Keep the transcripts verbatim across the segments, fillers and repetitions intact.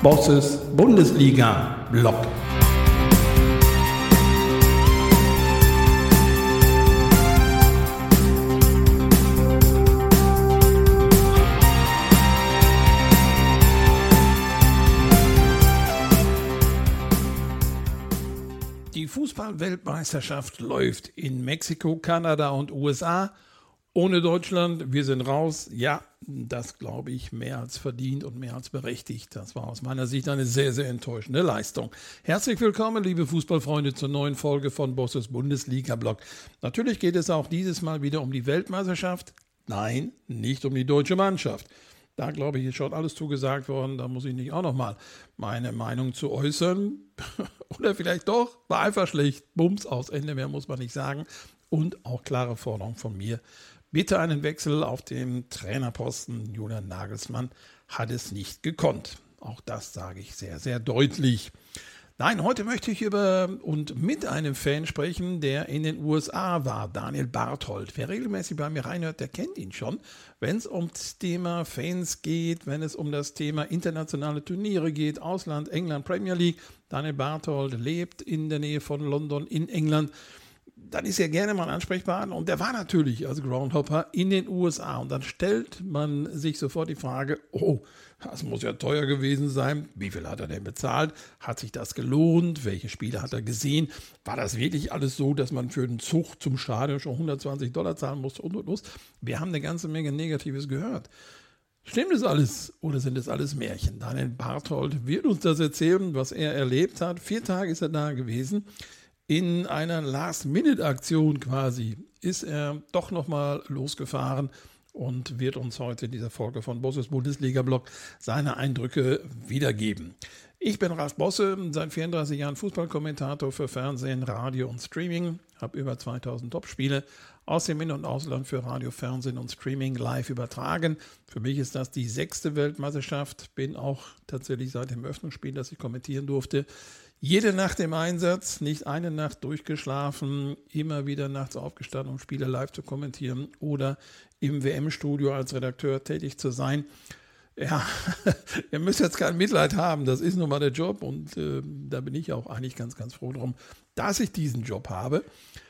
Bosses Bundesliga-Blog. Die Fußball-Weltmeisterschaft läuft in Mexiko, Kanada und U S A. Ohne Deutschland, wir sind raus. Ja, das glaube ich mehr als verdient und mehr als berechtigt. Das war aus meiner Sicht eine sehr, sehr enttäuschende Leistung. Herzlich willkommen, liebe Fußballfreunde, zur neuen Folge von Bosses Bundesliga-Blog. Natürlich geht es auch dieses Mal wieder um die Weltmeisterschaft. Nein, nicht um die deutsche Mannschaft. Da, glaube ich, ist schon alles zugesagt worden. Da muss ich nicht auch nochmal meine Meinung zu äußern. Oder vielleicht doch, war einfach schlecht. Bums, aus Ende, mehr muss man nicht sagen. Und auch klare Forderung von mir. Bitte einen Wechsel auf dem Trainerposten. Julian Nagelsmann hat es nicht gekonnt. Auch das sage ich sehr, sehr deutlich. Nein, heute möchte ich über und mit einem Fan sprechen, der in den U S A war, Daniel Barthold. Wer regelmäßig bei mir reinhört, der kennt ihn schon. Wenn es um das Thema Fans geht, wenn es um das Thema internationale Turniere geht, Ausland, England, Premier League, Daniel Barthold lebt in der Nähe von London in England. Dann ist er gerne mal ansprechbar und der war natürlich als Groundhopper in den U S A und dann stellt man sich sofort die Frage, oh, das muss ja teuer gewesen sein, wie viel hat er denn bezahlt, hat sich das gelohnt, welche Spiele hat er gesehen, war das wirklich alles so, dass man für den Zug zum Stadion schon hundertzwanzig Dollar zahlen musste und und und. Wir haben eine ganze Menge Negatives gehört. Stimmt das alles oder sind das alles Märchen? Daniel Barthold wird uns das erzählen, was er erlebt hat. Vier Tage ist er da gewesen. In einer Last-Minute-Aktion quasi ist er doch nochmal losgefahren und wird uns heute in dieser Folge von Bosses Bundesliga-Blog seine Eindrücke wiedergeben. Ich bin Ralf Bosse, seit vierunddreißig Jahren Fußballkommentator für Fernsehen, Radio und Streaming, habe über zweitausend Topspiele aus dem In- und Ausland für Radio, Fernsehen und Streaming live übertragen. Für mich ist das die sechste Weltmeisterschaft, bin auch tatsächlich seit dem Öffnungsspiel, das ich kommentieren durfte, jede Nacht im Einsatz, nicht eine Nacht durchgeschlafen, immer wieder nachts aufgestanden, um Spiele live zu kommentieren oder im W M-Studio als Redakteur tätig zu sein. Ja, ihr müsst jetzt kein Mitleid haben, das ist nun mal der Job und äh, da bin ich auch eigentlich ganz, ganz froh drum, dass ich diesen Job habe.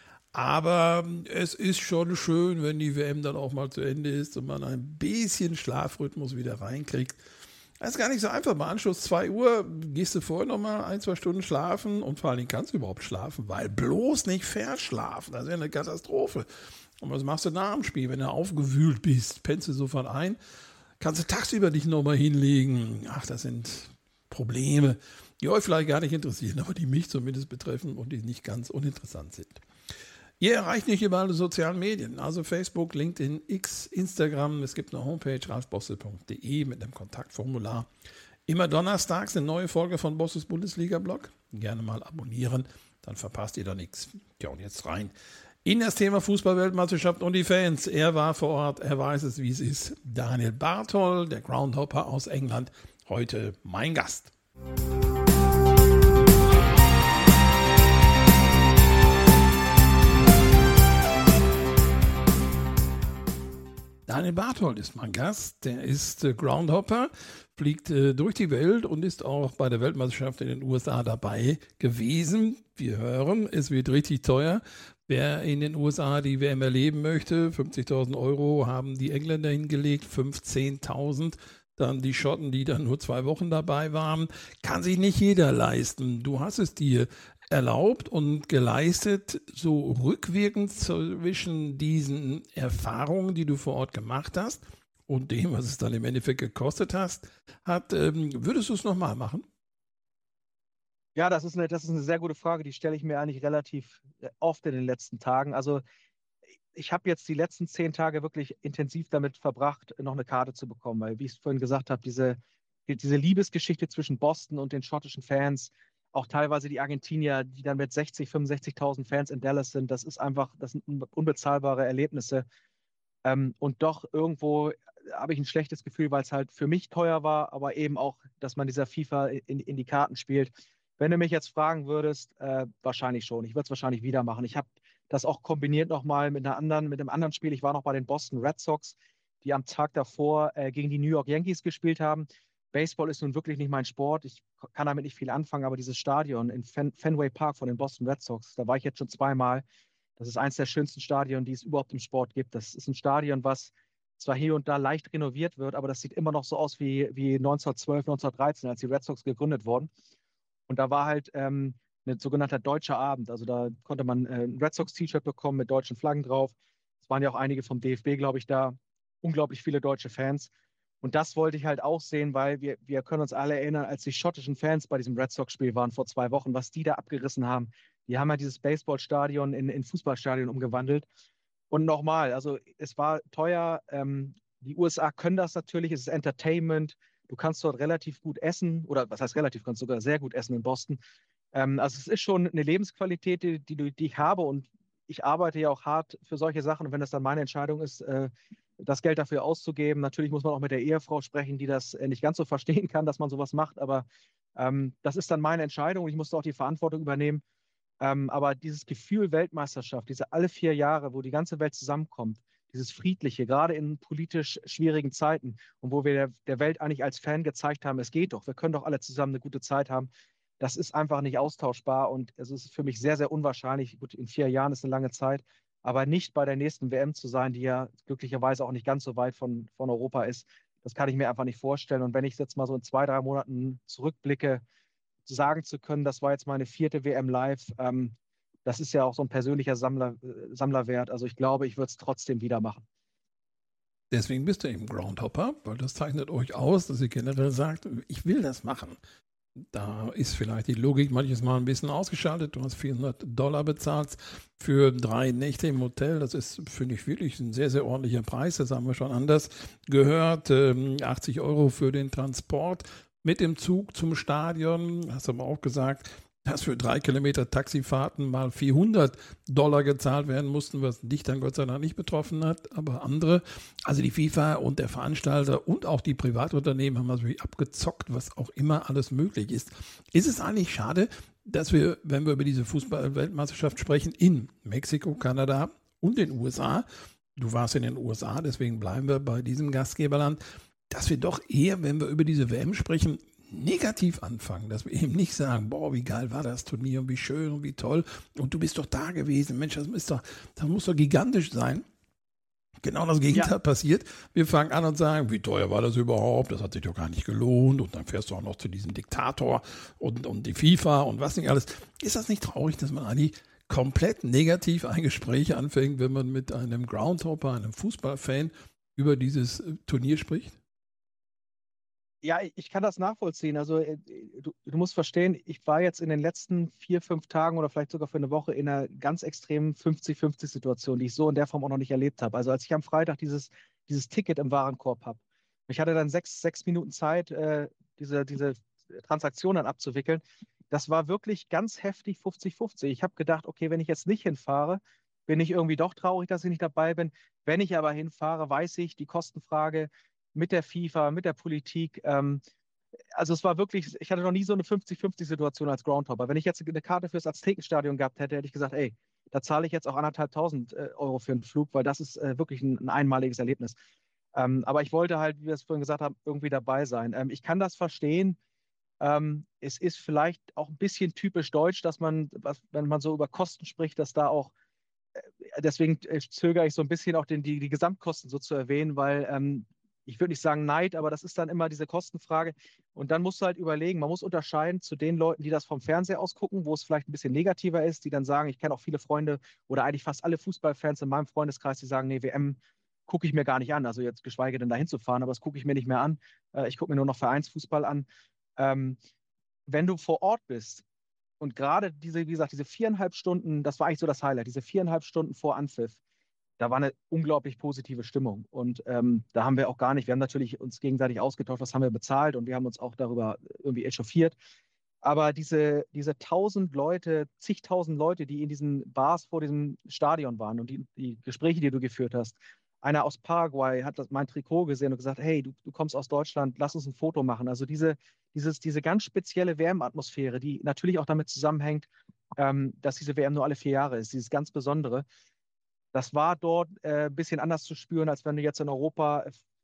Aber es ist schon schön, wenn die W M dann auch mal zu Ende ist und man ein bisschen Schlafrhythmus wieder reinkriegt. Das ist gar nicht so einfach. Bei Anschluss zwei Uhr gehst du vorher noch mal ein, zwei Stunden schlafen und vor allen Dingen kannst du überhaupt schlafen, weil bloß nicht verschlafen. Das wäre eine Katastrophe. Und was machst du nach dem Spiel, wenn du aufgewühlt bist? Pennst du sofort ein? Kannst du tagsüber dich noch mal hinlegen? Ach, das sind Probleme, die euch vielleicht gar nicht interessieren, aber die mich zumindest betreffen und die nicht ganz uninteressant sind. Ihr erreicht nicht über alle sozialen Medien, also Facebook, LinkedIn, X, Instagram. Es gibt eine Homepage, ralfbosse punkt de mit einem Kontaktformular. Immer donnerstags eine neue Folge von Bosses Bundesliga-Blog. Gerne mal abonnieren, dann verpasst ihr da nichts. Ja, und jetzt rein in das Thema Fußball-Weltmeisterschaft und die Fans. Er war vor Ort, er weiß es, wie es ist. Daniel Barthold, der Groundhopper aus England, heute mein Gast. Daniel Barthold ist mein Gast, der ist äh, Groundhopper, fliegt äh, durch die Welt und ist auch bei der Weltmeisterschaft in den U S A dabei gewesen. Wir hören, es wird richtig teuer. Wer in den U S A die W M erleben möchte, fünfzigtausend Euro haben die Engländer hingelegt, fünfzehntausend. Dann die Schotten, die dann nur zwei Wochen dabei waren, kann sich nicht jeder leisten. Du hast es dir erlaubt und geleistet, so rückwirkend zwischen diesen Erfahrungen, die du vor Ort gemacht hast und dem, was es dann im Endeffekt gekostet hast, hat, ähm, würdest du es nochmal machen? Ja, das ist eine, das ist eine sehr gute Frage, die stelle ich mir eigentlich relativ oft in den letzten Tagen. Also ich habe jetzt die letzten zehn Tage wirklich intensiv damit verbracht, noch eine Karte zu bekommen, weil, wie ich es vorhin gesagt habe, diese, diese Liebesgeschichte zwischen Boston und den schottischen Fans, auch teilweise die Argentinier, die dann mit sechzig, fünfundsechzigtausend Fans in Dallas sind, das ist einfach, das sind unbezahlbare Erlebnisse. Ähm, und doch irgendwo habe ich ein schlechtes Gefühl, weil es halt für mich teuer war, aber eben auch, dass man dieser FIFA in, in die Karten spielt. Wenn du mich jetzt fragen würdest, äh, wahrscheinlich schon. Ich würde es wahrscheinlich wieder machen. Ich habe das auch kombiniert nochmal mit einer anderen, mit einem anderen Spiel. Ich war noch bei den Boston Red Sox, die am Tag davor äh, gegen die New York Yankees gespielt haben. Baseball ist nun wirklich nicht mein Sport. Ich kann damit nicht viel anfangen, aber dieses Stadion in Fen Fenway Park von den Boston Red Sox, da war ich jetzt schon zweimal. Das ist eins der schönsten Stadien, die es überhaupt im Sport gibt. Das ist ein Stadion, was zwar hier und da leicht renoviert wird, aber das sieht immer noch so aus wie, wie neunzehnhundertzwölf, neunzehnhundertdreizehn, als die Red Sox gegründet wurden. Und da war halt ähm, ein sogenannter deutscher Abend. Also da konnte man äh, ein Red Sox-T-Shirt bekommen mit deutschen Flaggen drauf. Es waren ja auch einige vom D F B, glaube ich, da. Unglaublich viele deutsche Fans. Und das wollte ich halt auch sehen, weil wir, wir können uns alle erinnern, als die schottischen Fans bei diesem Red Sox-Spiel waren vor zwei Wochen, was die da abgerissen haben. Die haben ja dieses Baseballstadion in, in Fußballstadion umgewandelt. Und nochmal, also es war teuer. Ähm, die U S A können das natürlich, es ist Entertainment. Du kannst dort relativ gut essen, oder was heißt relativ, kannst sogar sehr gut essen in Boston. Ähm, also es ist schon eine Lebensqualität, die, die, die ich habe, und ich arbeite ja auch hart für solche Sachen. Und wenn das dann meine Entscheidung ist, äh, das Geld dafür auszugeben, natürlich muss man auch mit der Ehefrau sprechen, die das äh, nicht ganz so verstehen kann, dass man sowas macht, aber ähm, das ist dann meine Entscheidung und ich musste auch die Verantwortung übernehmen. Ähm, aber dieses Gefühl Weltmeisterschaft, diese alle vier Jahre, wo die ganze Welt zusammenkommt, dieses Friedliche, gerade in politisch schwierigen Zeiten und wo wir der, der Welt eigentlich als Fan gezeigt haben, es geht doch, wir können doch alle zusammen eine gute Zeit haben, das ist einfach nicht austauschbar und es ist für mich sehr, sehr unwahrscheinlich. Gut, in vier Jahren ist eine lange Zeit, aber nicht bei der nächsten W M zu sein, die ja glücklicherweise auch nicht ganz so weit von, von Europa ist. Das kann ich mir einfach nicht vorstellen. Und wenn ich jetzt mal so in zwei, drei Monaten zurückblicke, sagen zu können, das war jetzt meine vierte W M live, ähm, das ist ja auch so ein persönlicher Sammler, äh, Sammlerwert. Also ich glaube, ich würde es trotzdem wieder machen. Deswegen bist du eben Groundhopper, weil das zeichnet euch aus, dass ihr generell sagt, ich will das machen. Da ist vielleicht die Logik manches Mal ein bisschen ausgeschaltet. Du hast vierhundert Dollar bezahlt für drei Nächte im Hotel. Das ist, finde ich, wirklich ein sehr, sehr ordentlicher Preis. Das haben wir schon anders gehört. Ähm, achtzig Euro für den Transport mit dem Zug zum Stadion. Hast aber auch gesagt, dass für drei Kilometer Taxifahrten mal vierhundert Dollar gezahlt werden mussten, was dich dann Gott sei Dank nicht betroffen hat, aber andere. Also die FIFA und der Veranstalter und auch die Privatunternehmen haben natürlich abgezockt, was auch immer alles möglich ist. Ist es eigentlich schade, dass wir, wenn wir über diese Fußball-Weltmeisterschaft sprechen, in Mexiko, Kanada und den U S A, du warst in den U S A, deswegen bleiben wir bei diesem Gastgeberland, dass wir doch eher, wenn wir über diese W M sprechen, negativ anfangen, dass wir eben nicht sagen, boah, wie geil war das Turnier und wie schön und wie toll und du bist doch da gewesen, Mensch, das ist doch, das muss doch gigantisch sein. Genau das Gegenteil ja. passiert. Wir fangen an und sagen, wie teuer war das überhaupt? Das hat sich doch gar nicht gelohnt. Und dann fährst du auch noch zu diesem Diktator und, und die FIFA und was nicht alles. Ist das nicht traurig, dass man eigentlich komplett negativ ein Gespräch anfängt, wenn man mit einem Groundhopper, einem Fußballfan über dieses Turnier spricht? Ja, ich kann das nachvollziehen. Also du, du musst verstehen, ich war jetzt in den letzten vier, fünf Tagen oder vielleicht sogar für eine Woche in einer ganz extremen fünfzig fünfzig Situation, die ich so in der Form auch noch nicht erlebt habe. Also als ich am Freitag dieses, dieses Ticket im Warenkorb habe, ich hatte dann sechs, sechs Minuten Zeit, äh, diese, diese Transaktion dann abzuwickeln. Das war wirklich ganz heftig fünfzig fünfzig. Ich habe gedacht, okay, wenn ich jetzt nicht hinfahre, bin ich irgendwie doch traurig, dass ich nicht dabei bin. Wenn ich aber hinfahre, weiß ich, die Kostenfrage mit der FIFA, mit der Politik. Ähm, also es war wirklich, ich hatte noch nie so eine fünfzig fünfzig Situation als Groundhopper. Wenn ich jetzt eine Karte fürs Aztekenstadion gehabt hätte, hätte ich gesagt, ey, da zahle ich jetzt auch anderthalbtausend äh, Euro für einen Flug, weil das ist äh, wirklich ein, ein einmaliges Erlebnis. Ähm, aber ich wollte halt, wie wir es vorhin gesagt haben, irgendwie dabei sein. Ähm, ich kann das verstehen. Ähm, es ist vielleicht auch ein bisschen typisch deutsch, dass man, was, wenn man so über Kosten spricht, dass da auch deswegen zögere ich so ein bisschen auch den, die, die Gesamtkosten so zu erwähnen, weil ähm, ich würde nicht sagen Neid, aber das ist dann immer diese Kostenfrage. Und dann musst du halt überlegen, man muss unterscheiden zu den Leuten, die das vom Fernseher aus gucken, wo es vielleicht ein bisschen negativer ist, die dann sagen, ich kenne auch viele Freunde oder eigentlich fast alle Fußballfans in meinem Freundeskreis, die sagen, nee, W M gucke ich mir gar nicht an. Also jetzt geschweige denn dahin zu fahren, aber das gucke ich mir nicht mehr an. Äh, ich gucke mir nur noch Vereinsfußball an. Ähm, wenn du vor Ort bist, und gerade diese, wie gesagt, diese viereinhalb Stunden, das war eigentlich so das Highlight, diese viereinhalb Stunden vor Anpfiff, da war eine unglaublich positive Stimmung. Und ähm, da haben wir auch gar nicht, wir haben natürlich uns gegenseitig ausgetauscht, was haben wir bezahlt und wir haben uns auch darüber irgendwie echauffiert. Aber diese, diese tausend Leute, zigtausend Leute, die in diesen Bars vor diesem Stadion waren und die, die Gespräche, die du geführt hast, einer aus Paraguay hat das, mein Trikot gesehen und gesagt, hey, du, du kommst aus Deutschland, lass uns ein Foto machen. Also diese, dieses, diese ganz spezielle W M-Atmosphäre, die natürlich auch damit zusammenhängt, ähm, dass diese W M nur alle vier Jahre ist, dieses ganz Besondere. Das war dort äh, ein bisschen anders zu spüren, als wenn du jetzt in Europa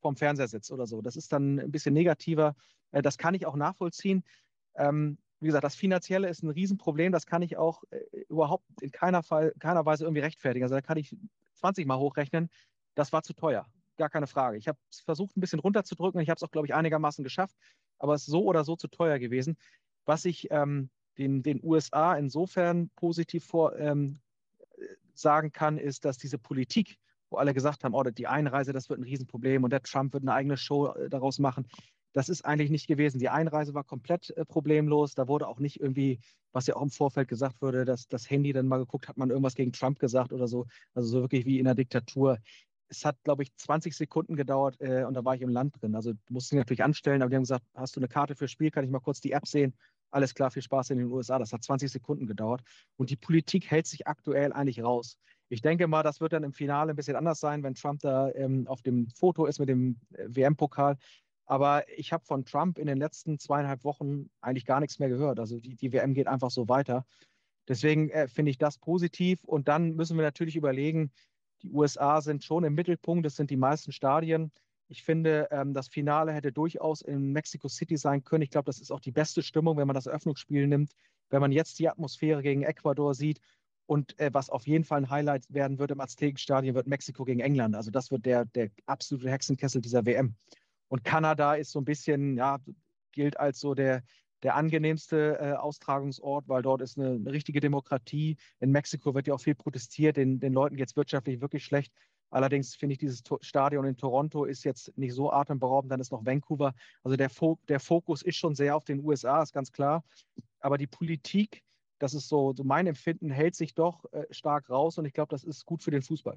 vorm Fernseher sitzt oder so. Das ist dann ein bisschen negativer. Äh, das kann ich auch nachvollziehen. Ähm, wie gesagt, das Finanzielle ist ein Riesenproblem. Das kann ich auch äh, überhaupt in keiner Fall, keiner Weise irgendwie rechtfertigen. Also da kann ich zwanzig Mal hochrechnen. Das war zu teuer. Gar keine Frage. Ich habe es versucht, ein bisschen runterzudrücken. Ich habe es auch, glaube ich, einigermaßen geschafft. Aber es ist so oder so zu teuer gewesen. Was ich ähm, den, den U S A insofern positiv vor, ähm, sagen kann, ist, dass diese Politik, wo alle gesagt haben, oh, die Einreise, das wird ein Riesenproblem und der Trump wird eine eigene Show äh, daraus machen. Das ist eigentlich nicht gewesen. Die Einreise war komplett äh, problemlos. Da wurde auch nicht irgendwie, was ja auch im Vorfeld gesagt wurde, dass das Handy dann mal geguckt, hat man irgendwas gegen Trump gesagt oder so. Also so wirklich wie in der Diktatur. Es hat, glaube ich, zwanzig Sekunden gedauert äh, und da war ich im Land drin. Also musste ich natürlich anstellen, aber die haben gesagt, hast du eine Karte fürs Spiel? Kann ich mal kurz die App sehen? Alles klar, viel Spaß in den U S A. Das hat zwanzig Sekunden gedauert. Und die Politik hält sich aktuell eigentlich raus. Ich denke mal, das wird dann im Finale ein bisschen anders sein, wenn Trump da ähm, auf dem Foto ist mit dem äh, W M-Pokal. Aber ich habe von Trump in den letzten zweieinhalb Wochen eigentlich gar nichts mehr gehört. Also die, die W M geht einfach so weiter. Deswegen äh, finde ich das positiv. Und dann müssen wir natürlich überlegen, die U S A sind schon im Mittelpunkt, das sind die meisten Stadien. Ich finde, ähm, das Finale hätte durchaus in Mexico City sein können. Ich glaube, das ist auch die beste Stimmung, wenn man das Eröffnungsspiel nimmt. Wenn man jetzt die Atmosphäre gegen Ecuador sieht und äh, was auf jeden Fall ein Highlight werden wird im Aztekenstadion, wird Mexiko gegen England. Also das wird der, der absolute Hexenkessel dieser W M. Und Kanada ist so ein bisschen, ja, gilt als so der, der angenehmste äh, Austragungsort, weil dort ist eine, eine richtige Demokratie. In Mexiko wird ja auch viel protestiert, den, den Leuten geht es wirtschaftlich wirklich schlecht. Allerdings finde ich, dieses to Stadion in Toronto ist jetzt nicht so atemberaubend, dann ist noch Vancouver. Also der, Fo der Fokus ist schon sehr auf den U S A, ist ganz klar. Aber die Politik, das ist so, so mein Empfinden, hält sich doch äh, stark raus und ich glaube, das ist gut für den Fußball.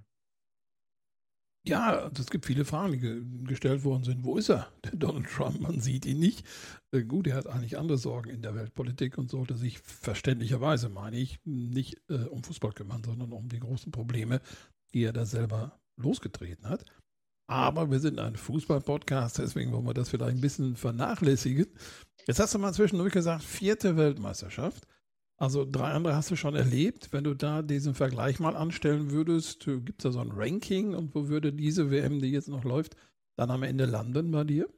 Ja, es gibt viele Fragen, die ge gestellt worden sind. Wo ist er, der Donald Trump? Man sieht ihn nicht. Äh, gut, er hat eigentlich andere Sorgen in der Weltpolitik und sollte sich verständlicherweise, meine ich, nicht äh, um Fußball kümmern, sondern um die großen Probleme, die er da selber losgetreten hat. Aber wir sind ein Fußball-Podcast, deswegen wollen wir das vielleicht ein bisschen vernachlässigen. Jetzt hast du mal zwischendurch gesagt, vierte Weltmeisterschaft. Also drei andere hast du schon erlebt. Wenn du da diesen Vergleich mal anstellen würdest, gibt es da so ein Ranking und wo würde diese W M, die jetzt noch läuft, dann am Ende landen bei dir?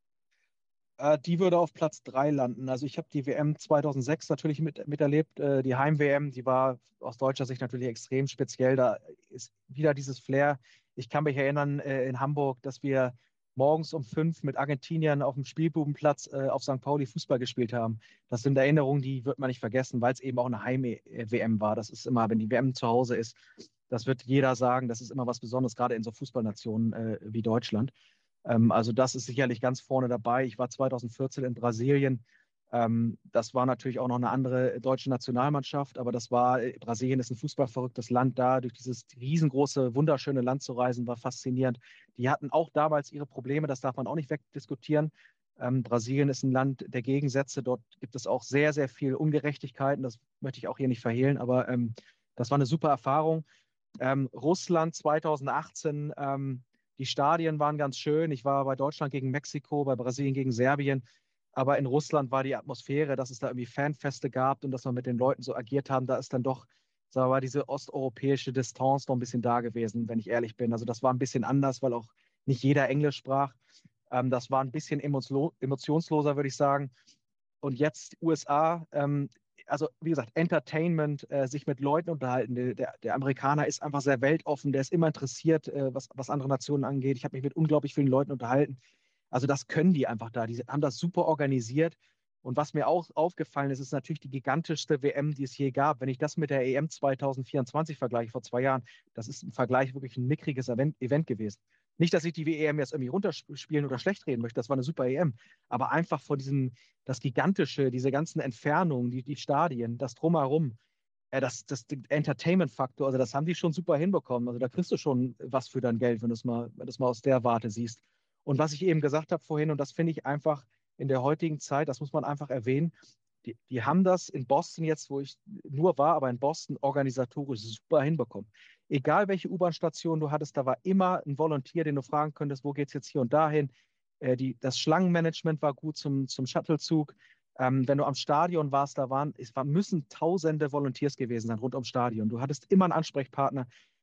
Äh, die würde auf Platz drei landen. Also ich habe die W M zweitausendsechs natürlich mit, miterlebt. Äh, die Heim-W M, die war aus deutscher Sicht natürlich extrem speziell. Da ist wieder dieses Flair. Ich kann mich erinnern äh, in Hamburg, dass wir morgens um fünf mit Argentiniern auf dem Spielbubenplatz äh, auf Sankt Pauli Fußball gespielt haben. Das sind Erinnerungen, die wird man nicht vergessen, weil es eben auch eine Heim-W M war. Das ist immer, wenn die W M zu Hause ist, das wird jeder sagen, das ist immer was Besonderes, gerade in so Fußballnationen äh, wie Deutschland. Ähm, also das ist sicherlich ganz vorne dabei. Ich war zweitausendvierzehn in Brasilien. Ähm, das war natürlich auch noch eine andere deutsche Nationalmannschaft, aber das war, äh, Brasilien ist ein fußballverrücktes Land da. Durch dieses riesengroße, wunderschöne Land zu reisen, war faszinierend. Die hatten auch damals ihre Probleme, das darf man auch nicht wegdiskutieren. Ähm, Brasilien ist ein Land der Gegensätze. Dort gibt es auch sehr, sehr viel Ungerechtigkeiten. Das möchte ich auch hier nicht verhehlen, aber ähm, das war eine super Erfahrung. Ähm, Russland zweitausendachtzehn, ähm, die Stadien waren ganz schön. Ich war bei Deutschland gegen Mexiko, bei Brasilien gegen Serbien. Aber in Russland war die Atmosphäre, dass es da irgendwie Fanfeste gab und dass wir mit den Leuten so agiert haben, da ist dann doch, sagen wir mal, diese osteuropäische Distanz noch ein bisschen da gewesen, wenn ich ehrlich bin. Also das war ein bisschen anders, weil auch nicht jeder Englisch sprach. Ähm, das war ein bisschen emotionsloser, würde ich sagen. Und jetzt U S A, ähm, also wie gesagt, Entertainment, äh, sich mit Leuten unterhalten. Der, der Amerikaner ist einfach sehr weltoffen, der ist immer interessiert, äh, was, was andere Nationen angeht. Ich habe mich mit unglaublich vielen Leuten unterhalten. Also das können die einfach da. Die haben das super organisiert. Und was mir auch aufgefallen ist, ist natürlich die gigantischste W M, die es je gab. Wenn ich das mit der E M zweitausendvierundzwanzig vergleiche, vor zwei Jahren, das ist im Vergleich wirklich ein mickriges Event, Event gewesen. Nicht, dass ich die E M jetzt irgendwie runterspielen oder schlecht reden möchte, das war eine super E M. Aber einfach vor diesem, das Gigantische, diese ganzen Entfernungen, die, die Stadien, das Drumherum, äh, das, das Entertainment-Faktor, also das haben die schon super hinbekommen. Also da kriegst du schon was für dein Geld, wenn du es mal, wenn du es mal aus der Warte siehst. Und was ich eben gesagt habe vorhin, und das finde ich einfach in der heutigen Zeit, das muss man einfach erwähnen, die, die haben das in Boston jetzt, wo ich nur war, aber in Boston organisatorisch super hinbekommen. Egal welche U-Bahn-Station du hattest, da war immer ein Volunteer, den du fragen könntest, wo geht es jetzt hier und dahin. Äh, die, das Schlangenmanagement war gut zum, zum Shuttlezug. Ähm, wenn du am Stadion warst, da waren, es war, müssen tausende Volunteers gewesen sein rund ums Stadion. Du hattest immer einen Ansprechpartner.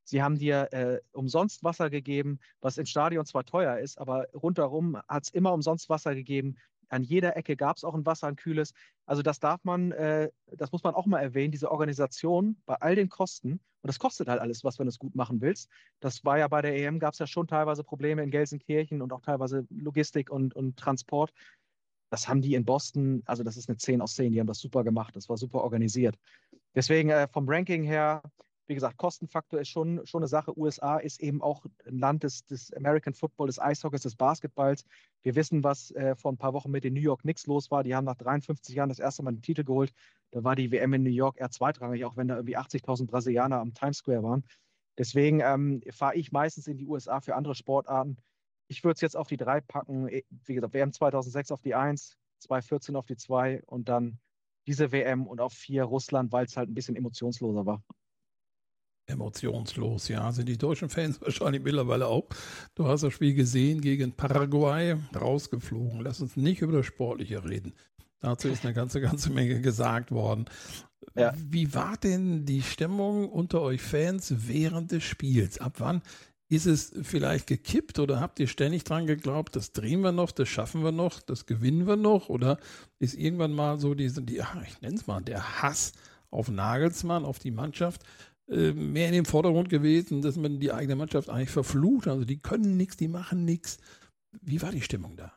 Sie haben dir äh, umsonst Wasser gegeben, was im Stadion zwar teuer ist, aber rundherum hat es immer umsonst Wasser gegeben. An jeder Ecke gab es auch ein Wasser, ein kühles. Also das darf man, äh, das muss man auch mal erwähnen, diese Organisation bei all den Kosten, und das kostet halt alles, was, wenn du es gut machen willst. Das war ja bei der E M, gab es ja schon teilweise Probleme in Gelsenkirchen und auch teilweise Logistik und, und Transport. Das haben die in Boston, also das ist eine zehn aus zehn, die haben das super gemacht, das war super organisiert. Deswegen äh, vom Ranking her, wie gesagt, Kostenfaktor ist schon, schon eine Sache. U S A ist eben auch ein Land des, des American Football, des Eishockeys, des Basketballs. Wir wissen, was äh, vor ein paar Wochen mit den New York Knicks los war. Die haben nach dreiundfünfzig Jahren das erste Mal den Titel geholt. Da war die W M in New York eher zweitrangig, auch wenn da irgendwie achtzigtausend Brasilianer am Times Square waren. Deswegen ähm, fahre ich meistens in die U S A für andere Sportarten. Ich würde es jetzt auf die drei packen. Wie gesagt, W M zweitausendsechs auf die eins, zweitausendvierzehn auf die zwei und dann diese W M und auf vier Russland, weil es halt ein bisschen emotionsloser war. Emotionslos, ja, sind die deutschen Fans wahrscheinlich mittlerweile auch. Du hast das Spiel gesehen gegen Paraguay, rausgeflogen. Lass uns nicht über das Sportliche reden. Dazu ist eine ganze, ganze Menge gesagt worden. Ja. Wie war denn die Stimmung unter euch Fans während des Spiels? Ab wann ist es vielleicht gekippt oder habt ihr ständig dran geglaubt, das drehen wir noch, das schaffen wir noch, das gewinnen wir noch? Oder ist irgendwann mal so diese, die, ich nenne es mal, der Hass auf Nagelsmann, auf die Mannschaft, mehr in den Vordergrund gewesen, dass man die eigene Mannschaft eigentlich verflucht? Also die können nichts, die machen nichts. Wie war die Stimmung da?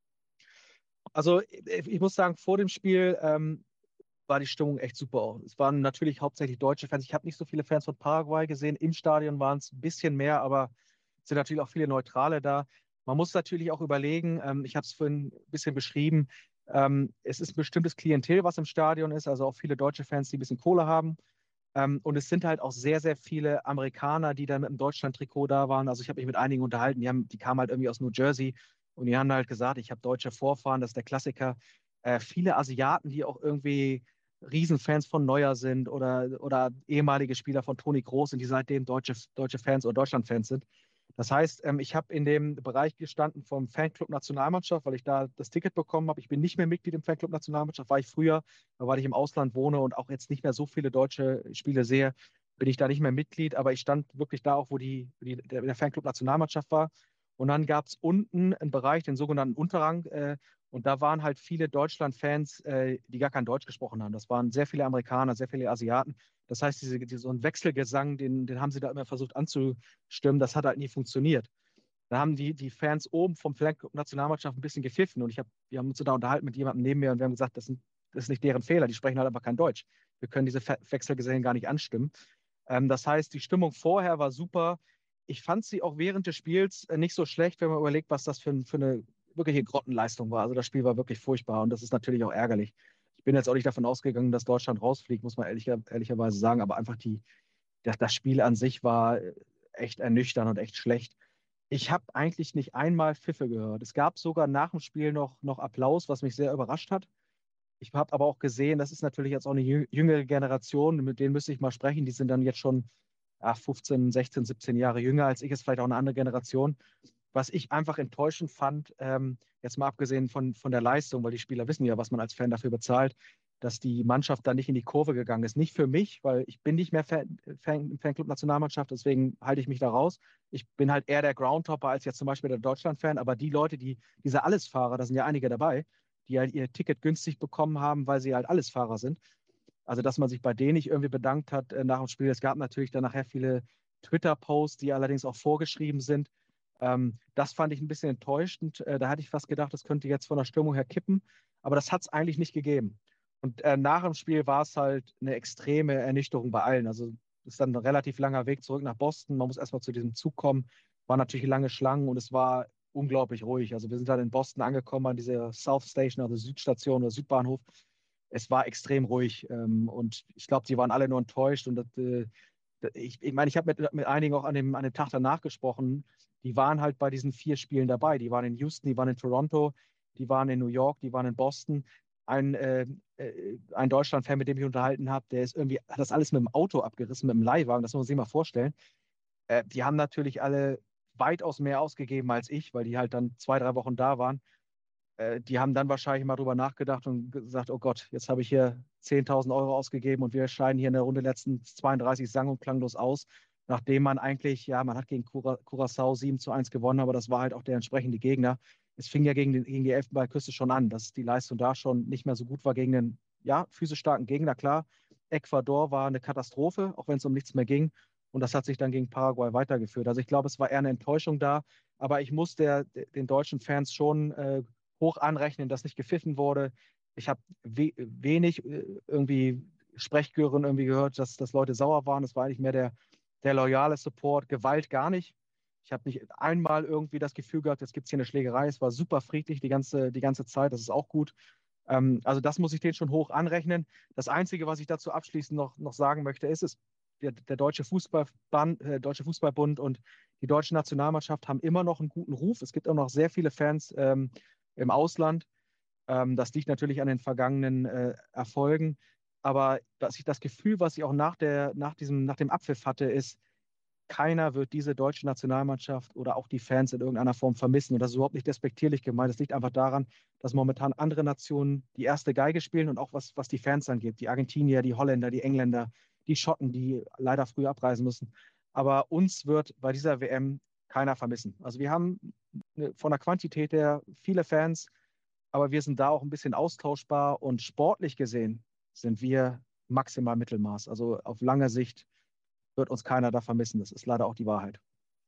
Also ich muss sagen, vor dem Spiel ähm, war die Stimmung echt super. Es waren natürlich hauptsächlich deutsche Fans. Ich habe nicht so viele Fans von Paraguay gesehen. Im Stadion waren es ein bisschen mehr, aber es sind natürlich auch viele Neutrale da. Man muss natürlich auch überlegen, ähm, ich habe es vorhin ein bisschen beschrieben, ähm, es ist ein bestimmtes Klientel, was im Stadion ist, also auch viele deutsche Fans, die ein bisschen Kohle haben. Ähm, und es sind halt auch sehr, sehr viele Amerikaner, die dann mit dem Deutschland-Trikot da waren. Also ich habe mich mit einigen unterhalten, die, haben, die kamen halt irgendwie aus New Jersey und die haben halt gesagt, ich habe deutsche Vorfahren, das ist der Klassiker. Äh, viele Asiaten, die auch irgendwie Riesenfans von Neuer sind oder, oder ehemalige Spieler von Toni Kroos sind, die seitdem deutsche, deutsche Fans oder Deutschland-Fans sind. Das heißt, ähm, ich habe in dem Bereich gestanden vom Fanclub Nationalmannschaft, weil ich da das Ticket bekommen habe. Ich bin nicht mehr Mitglied im Fanclub Nationalmannschaft, war ich früher, weil ich im Ausland wohne und auch jetzt nicht mehr so viele deutsche Spiele sehe, bin ich da nicht mehr Mitglied. Aber ich stand wirklich da auch, wo die, die der, der Fanclub Nationalmannschaft war. Und dann gab es unten einen Bereich, den sogenannten Unterrang. Äh, und da waren halt viele Deutschland-Fans, äh, die gar kein Deutsch gesprochen haben. Das waren sehr viele Amerikaner, sehr viele Asiaten. Das heißt, diese, diese, so ein Wechselgesang, den, den haben sie da immer versucht anzustimmen. Das hat halt nie funktioniert. Da haben die, die Fans oben vom Fanclub Nationalmannschaft ein bisschen gepfiffen. Und ich hab, wir haben uns da unterhalten mit jemandem neben mir und wir haben gesagt, das, sind, das ist nicht deren Fehler. Die sprechen halt einfach kein Deutsch. Wir können diese Wechselgesänge gar nicht anstimmen. Ähm, das heißt, die Stimmung vorher war super. Ich fand sie auch während des Spiels äh, nicht so schlecht, wenn man überlegt, was das für, für eine wirkliche Grottenleistung war. Also das Spiel war wirklich furchtbar und das ist natürlich auch ärgerlich. Ich bin jetzt auch nicht davon ausgegangen, dass Deutschland rausfliegt, muss man ehrlicher, ehrlicherweise sagen, aber einfach die, das, das Spiel an sich war echt ernüchternd und echt schlecht. Ich habe eigentlich nicht einmal Pfiffe gehört. Es gab sogar nach dem Spiel noch, noch Applaus, was mich sehr überrascht hat. Ich habe aber auch gesehen, das ist natürlich jetzt auch eine jüngere Generation, mit denen müsste ich mal sprechen. Die sind dann jetzt schon ja, fünfzehn, sechzehn, siebzehn Jahre jünger als ich, ist vielleicht auch eine andere Generation. Was ich einfach enttäuschend fand, ähm, jetzt mal abgesehen von, von der Leistung, weil die Spieler wissen ja, was man als Fan dafür bezahlt, dass die Mannschaft da nicht in die Kurve gegangen ist. Nicht für mich, weil ich bin nicht mehr Fan, Fan im Fanclub Nationalmannschaft, deswegen halte ich mich da raus. Ich bin halt eher der Groundhopper als jetzt zum Beispiel der Deutschland-Fan, aber die Leute, die, diese Allesfahrer, da sind ja einige dabei, die halt ihr Ticket günstig bekommen haben, weil sie halt Allesfahrer sind. Also, dass man sich bei denen nicht irgendwie bedankt hat äh, nach dem Spiel. Es gab natürlich dann nachher viele Twitter-Posts, die allerdings auch vorgeschrieben sind. Ähm, das fand ich ein bisschen enttäuschend. Äh, da hatte ich fast gedacht, das könnte jetzt von der Stimmung her kippen. Aber das hat es eigentlich nicht gegeben. Und äh, nach dem Spiel war es halt eine extreme Ernüchterung bei allen. Also es ist dann ein relativ langer Weg zurück nach Boston. Man muss erstmal zu diesem Zug kommen. War natürlich lange Schlangen und es war unglaublich ruhig. Also wir sind dann in Boston angekommen an dieser South Station, also Südstation oder Südbahnhof. Es war extrem ruhig ähm, und ich glaube, die waren alle nur enttäuscht. Und das, äh, ich, ich meine, ich habe mit, mit einigen auch an dem, an dem Tag danach gesprochen. Die waren halt bei diesen vier Spielen dabei. Die waren in Houston, die waren in Toronto, die waren in New York, die waren in Boston. Ein, äh, äh, ein Deutschland-Fan, mit dem ich unterhalten habe, der ist irgendwie, hat das alles mit dem Auto abgerissen, mit dem Leihwagen, das muss man sich mal vorstellen. Äh, die haben natürlich alle weitaus mehr ausgegeben als ich, weil die halt dann zwei, drei Wochen da waren. Äh, die haben dann wahrscheinlich mal drüber nachgedacht und gesagt, oh Gott, jetzt habe ich hier zehntausend Euro ausgegeben und wir scheiden hier in der Runde letzten zweiunddreißig sang- und klanglos aus. nachdem man eigentlich, ja, man hat gegen Cura- Curaçao sieben zu eins gewonnen, aber das war halt auch der entsprechende Gegner. Es fing ja gegen, den, gegen die Elfenbeinküste schon an, dass die Leistung da schon nicht mehr so gut war gegen den, ja, physisch starken Gegner, klar. Ecuador war eine Katastrophe, auch wenn es um nichts mehr ging. Und das hat sich dann gegen Paraguay weitergeführt. Also ich glaube, es war eher eine Enttäuschung da. Aber ich muss der, den deutschen Fans schon äh, hoch anrechnen, dass nicht gepfiffen wurde. Ich habe we wenig äh, irgendwie Sprechchören irgendwie gehört, dass, dass Leute sauer waren. Es war eigentlich mehr der, der loyale Support, Gewalt gar nicht. Ich habe nicht einmal irgendwie das Gefühl gehabt, jetzt gibt es hier eine Schlägerei. Es war super friedlich die ganze, die ganze Zeit. Das ist auch gut. Ähm, also das muss ich denen schon hoch anrechnen. Das Einzige, was ich dazu abschließend noch, noch sagen möchte, ist, ist der, der Deutsche Fußballband, äh, Deutsche Fußballbund und die deutsche Nationalmannschaft haben immer noch einen guten Ruf. Es gibt auch noch sehr viele Fans ähm, im Ausland. Ähm, das liegt natürlich an den vergangenen äh, Erfolgen. Aber was ich das Gefühl, was ich auch nach, der, nach, diesem, nach dem Abpfiff hatte, ist, keiner wird diese deutsche Nationalmannschaft oder auch die Fans in irgendeiner Form vermissen. Und das ist überhaupt nicht despektierlich gemeint. Das liegt einfach daran, dass momentan andere Nationen die erste Geige spielen und auch was, was die Fans angeht. Die Argentinier, die Holländer, die Engländer, die Schotten, die leider früh abreisen müssen. Aber uns wird bei dieser W M keiner vermissen. Also wir haben von der Quantität her viele Fans, aber wir sind da auch ein bisschen austauschbar und sportlich gesehen sind wir maximal Mittelmaß. Also auf lange Sicht wird uns keiner da vermissen. Das ist leider auch die Wahrheit.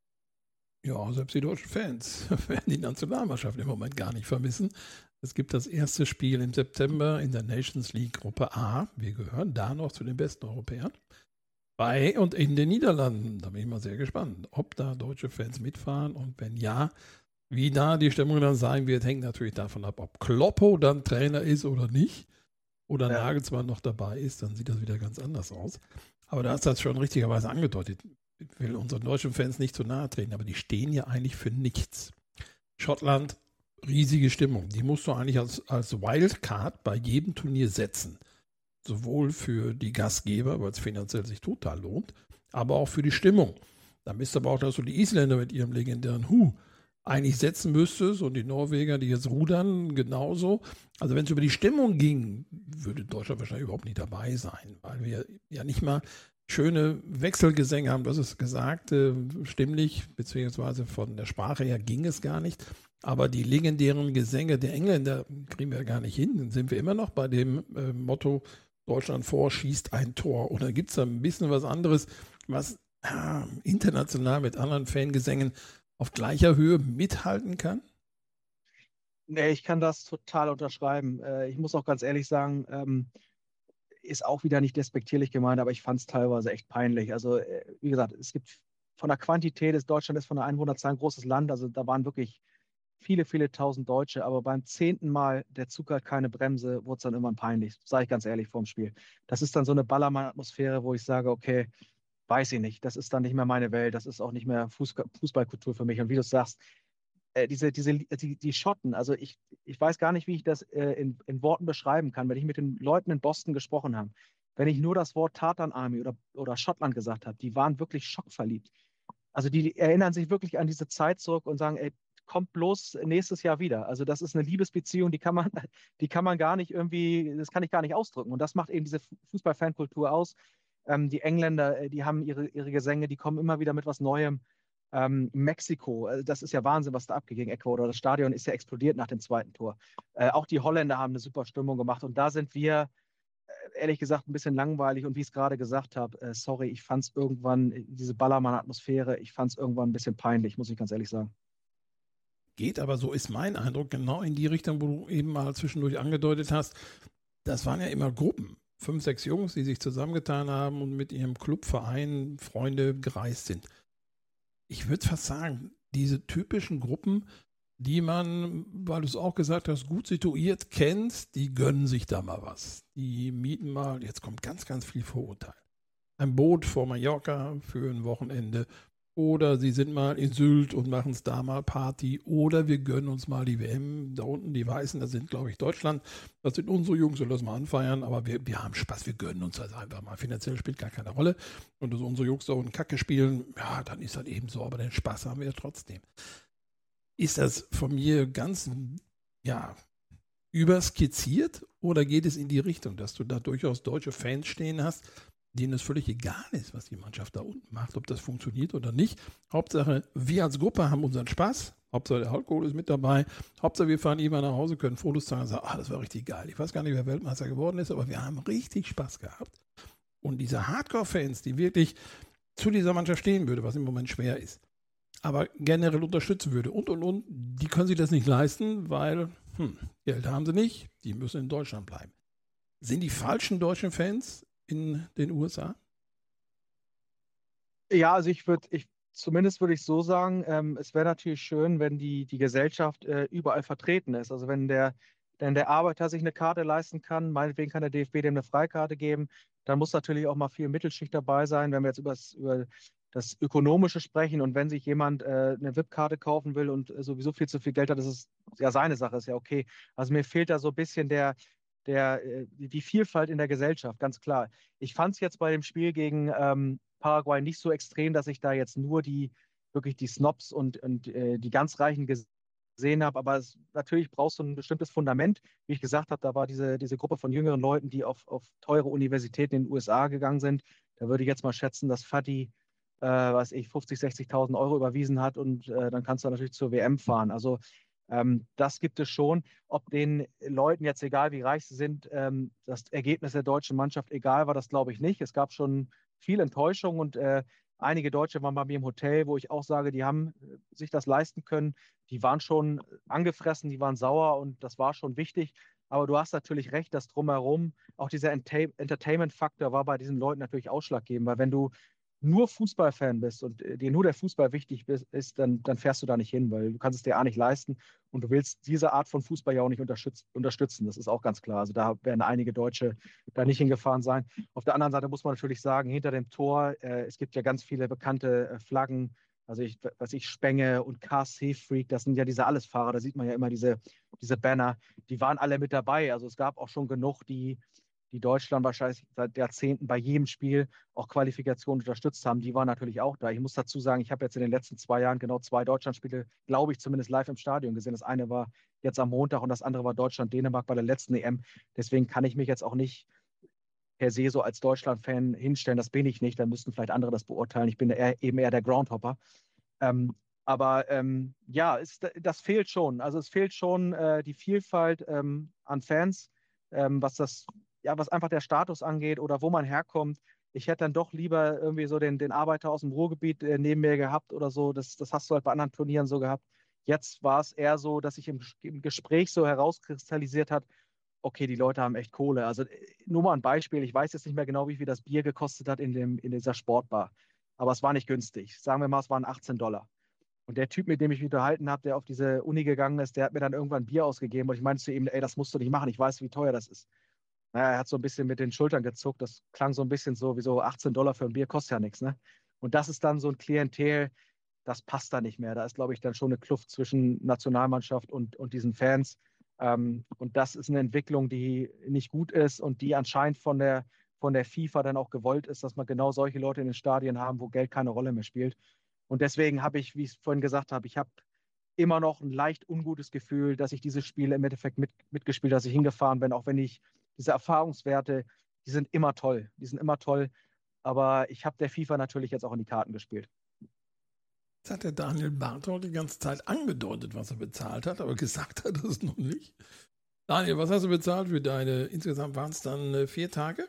Ja, selbst die deutschen Fans werden die Nationalmannschaft im Moment gar nicht vermissen. Es gibt das erste Spiel im September in der Nations League Gruppe A. Wir gehören da noch zu den besten Europäern. Bei und in den Niederlanden. Da bin ich mal sehr gespannt, ob da deutsche Fans mitfahren und wenn ja, wie da die Stimmung dann sein wird, hängt natürlich davon ab, ob Kloppo dann Trainer ist oder nicht. Oder Ja. Nagelsmann noch dabei ist, dann sieht das wieder ganz anders aus. Aber da hast du das schon richtigerweise angedeutet. Ich will unseren deutschen Fans nicht zu nahe treten, aber die stehen ja eigentlich für nichts. Schottland, riesige Stimmung. Die musst du eigentlich als, als Wildcard bei jedem Turnier setzen. Sowohl für die Gastgeber, weil es finanziell sich total lohnt, aber auch für die Stimmung. Da bist du aber auch, dass du die Isländer mit ihrem legendären Hu eigentlich setzen müsstest und die Norweger, die jetzt rudern, genauso. Also wenn es über die Stimmung ging, würde Deutschland wahrscheinlich überhaupt nicht dabei sein, weil wir ja nicht mal schöne Wechselgesänge haben. Das ist gesagt, äh, stimmlich, beziehungsweise von der Sprache her ging es gar nicht. Aber die legendären Gesänge der Engländer kriegen wir gar nicht hin. Dann sind wir immer noch bei dem äh, Motto, Deutschland vor, schießt ein Tor. Oder gibt es da ein bisschen was anderes, was äh, international mit anderen Fangesängen auf gleicher Höhe mithalten kann? Nee, ich kann das total unterschreiben. Äh, ich muss auch ganz ehrlich sagen, ähm, ist auch wieder nicht despektierlich gemeint, aber ich fand es teilweise echt peinlich. Also, äh, wie gesagt, es gibt von der Quantität, ist Deutschland ist von der Einwohnerzahl ein großes Land, also da waren wirklich viele, viele tausend Deutsche, aber beim zehnten Mal, der Zug hat keine Bremse, wurde es dann irgendwann peinlich, sage ich ganz ehrlich vorm Spiel. Das ist dann so eine Ballermann-Atmosphäre, wo ich sage, okay, weiß ich nicht, das ist dann nicht mehr meine Welt, das ist auch nicht mehr Fußball Fußballkultur für mich. Und wie du sagst, äh, diese, diese, die, die Schotten, also ich, ich weiß gar nicht, wie ich das äh, in, in Worten beschreiben kann, wenn ich mit den Leuten in Boston gesprochen habe. Wenn ich nur das Wort Tartan Army oder, oder Schottland gesagt habe, die waren wirklich schockverliebt. Also die erinnern sich wirklich an diese Zeit zurück und sagen, ey, kommt bloß nächstes Jahr wieder. Also das ist eine Liebesbeziehung, die kann man, die kann man gar nicht irgendwie, das kann ich gar nicht ausdrücken. Und das macht eben diese Fußballfankultur aus. Ähm, die Engländer, äh, die haben ihre, ihre Gesänge, die kommen immer wieder mit was Neuem. Ähm, Mexiko, also das ist ja Wahnsinn, was da abgeht gegen Ecuador. Das Stadion ist ja explodiert nach dem zweiten Tor. Äh, auch die Holländer haben eine super Stimmung gemacht. Und da sind wir, äh, ehrlich gesagt, ein bisschen langweilig. Und wie ich es gerade gesagt habe, äh, sorry, ich fand es irgendwann, äh, diese Ballermann-Atmosphäre, ich fand es irgendwann ein bisschen peinlich, muss ich ganz ehrlich sagen. Geht aber, so ist mein Eindruck, genau in die Richtung, wo du eben mal zwischendurch angedeutet hast. Das waren ja immer Gruppen. Fünf, sechs Jungs, die sich zusammengetan haben und mit ihrem Club, Verein, Freunde gereist sind. Ich würde fast sagen, diese typischen Gruppen, die man, weil du es auch gesagt hast, gut situiert kennt, die gönnen sich da mal was. Die mieten mal, jetzt kommt ganz, ganz viel Vorurteil. Ein Boot vor Mallorca für ein Wochenende. Oder sie sind mal in Sylt und machen es da mal Party. Oder wir gönnen uns mal die W M. Da unten die Weißen, das sind, glaube ich, Deutschland. Das sind unsere Jungs, soll das mal anfeiern. Aber wir, wir haben Spaß, wir gönnen uns das einfach mal. Finanziell spielt gar keine Rolle. Und dass unsere Jungs da unten Kacke spielen, ja, dann ist das eben so. Aber den Spaß haben wir ja trotzdem. Ist das von mir ganz, ja, überskizziert? Oder geht es in die Richtung, dass du da durchaus deutsche Fans stehen hast, denen es völlig egal ist, was die Mannschaft da unten macht, ob das funktioniert oder nicht. Hauptsache, wir als Gruppe haben unseren Spaß. Hauptsache, der Alkohol ist mit dabei. Hauptsache, wir fahren irgendwann nach Hause, können Fotos zeigen und sagen, ah, das war richtig geil. Ich weiß gar nicht, wer Weltmeister geworden ist, aber wir haben richtig Spaß gehabt. Und diese Hardcore-Fans, die wirklich zu dieser Mannschaft stehen würde, was im Moment schwer ist, aber generell unterstützen würde und, und, und, die können sich das nicht leisten, weil hm, Geld haben sie nicht, die müssen in Deutschland bleiben. Sind die falschen deutschen Fans in den U S A? Ja, also ich würde, ich, zumindest würde ich so sagen, ähm, es wäre natürlich schön, wenn die, die Gesellschaft äh, überall vertreten ist. Also wenn der, wenn der Arbeiter sich eine Karte leisten kann, meinetwegen kann der D F B dem eine Freikarte geben, dann muss natürlich auch mal viel Mittelschicht dabei sein, wenn wir jetzt übers, über das Ökonomische sprechen und wenn sich jemand äh, eine V I P-Karte kaufen will und äh, sowieso viel zu viel Geld hat, das ist ja seine Sache, ist ja okay. Also mir fehlt da so ein bisschen der, der, äh, die Vielfalt in der Gesellschaft, ganz klar. Ich fand es jetzt bei dem Spiel gegen ähm, Paraguay nicht so extrem, dass ich da jetzt nur die wirklich die Snobs und, und äh, die ganz Reichen gesehen habe. Aber es, natürlich brauchst du ein bestimmtes Fundament. Wie ich gesagt habe, da war diese, diese Gruppe von jüngeren Leuten, die auf, auf teure Universitäten in den U S A gegangen sind. Da würde ich jetzt mal schätzen, dass Fatih, äh, was ich, fünfzigtausend, sechzigtausend Euro überwiesen hat und äh, dann kannst du natürlich zur W M fahren. Also ähm, das gibt es schon. Ob den Leuten jetzt, egal wie reich sie sind, ähm, das Ergebnis der deutschen Mannschaft egal war, das glaube ich nicht. Es gab schon viel Enttäuschung und äh, einige Deutsche waren bei mir im Hotel, wo ich auch sage, die haben äh, sich das leisten können. Die waren schon angefressen, die waren sauer und das war schon wichtig. Aber du hast natürlich recht, dass drumherum auch dieser Enta- Entertainment-Faktor war bei diesen Leuten natürlich ausschlaggebend, weil wenn du nur Fußballfan bist und äh, dir nur der Fußball wichtig bist, ist, dann, dann fährst du da nicht hin, weil du kannst es dir auch nicht leisten und du willst diese Art von Fußball ja auch nicht unterstütz unterstützen. Das ist auch ganz klar. Also da werden einige Deutsche da nicht hingefahren sein. Auf der anderen Seite muss man natürlich sagen, hinter dem Tor, äh, es gibt ja ganz viele bekannte äh, Flaggen, also ich, was ich, Spenge und Car Safe Freak, das sind ja diese Allesfahrer, da sieht man ja immer diese, diese Banner, die waren alle mit dabei. Also es gab auch schon genug, die, die Deutschland wahrscheinlich seit Jahrzehnten bei jedem Spiel auch Qualifikation unterstützt haben, die waren natürlich auch da. Ich muss dazu sagen, ich habe jetzt in den letzten zwei Jahren genau zwei Deutschlandspiele, glaube ich, zumindest live im Stadion gesehen. Das eine war jetzt am Montag und das andere war Deutschland-Dänemark bei der letzten E M. Deswegen kann ich mich jetzt auch nicht per se so als Deutschland-Fan hinstellen. Das bin ich nicht. Da müssten vielleicht andere das beurteilen. Ich bin eher, eben eher der Groundhopper. Ähm, aber ähm, ja, ist, das fehlt schon. Also es fehlt schon äh, die Vielfalt ähm, an Fans, ähm, was das, ja, was einfach der Status angeht oder wo man herkommt. Ich hätte dann doch lieber irgendwie so den, den Arbeiter aus dem Ruhrgebiet äh, neben mir gehabt oder so. Das, das hast du halt bei anderen Turnieren so gehabt. Jetzt war es eher so, dass sich im, im Gespräch so herauskristallisiert hat, okay, die Leute haben echt Kohle. Also äh, nur mal ein Beispiel. Ich weiß jetzt nicht mehr genau, wie viel das Bier gekostet hat in, dem, in dieser Sportbar. Aber es war nicht günstig. Sagen wir mal, es waren achtzehn Dollar. Und der Typ, mit dem ich mich unterhalten habe, der auf diese Uni gegangen ist, der hat mir dann irgendwann Bier ausgegeben. Und ich meinte zu ihm, ey, das musst du nicht machen. Ich weiß, wie teuer das ist. Naja, er hat so ein bisschen mit den Schultern gezuckt. Das klang so ein bisschen so, wie so achtzehn Dollar für ein Bier kostet ja nichts. Ne? Und das ist dann so ein Klientel, das passt da nicht mehr. Da ist, glaube ich, dann schon eine Kluft zwischen Nationalmannschaft und, und diesen Fans. Ähm, und das ist eine Entwicklung, die nicht gut ist und die anscheinend von der, von der FIFA dann auch gewollt ist, dass man genau solche Leute in den Stadien haben, wo Geld keine Rolle mehr spielt. Und deswegen habe ich, wie ich es vorhin gesagt habe, ich habe immer noch ein leicht ungutes Gefühl, dass ich diese Spiele im Endeffekt mit, mitgespielt habe, dass ich hingefahren bin, auch wenn ich diese Erfahrungswerte, die sind immer toll. Die sind immer toll. Aber ich habe der FIFA natürlich jetzt auch in die Karten gespielt. Jetzt hat der Daniel Bartol die ganze Zeit angedeutet, was er bezahlt hat, aber gesagt hat er es noch nicht. Daniel, was hast du bezahlt für deine, insgesamt waren es dann äh, vier Tage?